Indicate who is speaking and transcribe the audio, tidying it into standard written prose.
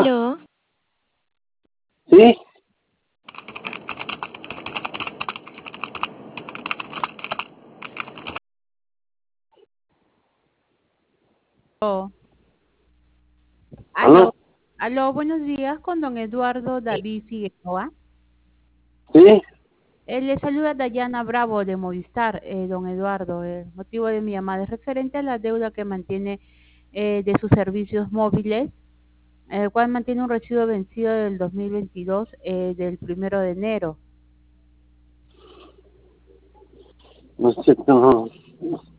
Speaker 1: Aló,
Speaker 2: Sí,
Speaker 3: Aló,
Speaker 2: aló,
Speaker 3: aló, buenos días con don Eduardo David Figueroa.
Speaker 2: sí,
Speaker 3: Le saluda Dayana Bravo de Movistar, don Eduardo. El motivo de mi llamada es referente a la deuda que mantiene de sus servicios móviles, el cual mantiene un recibo vencido del 2022, del 1 de enero.
Speaker 2: no sé, no,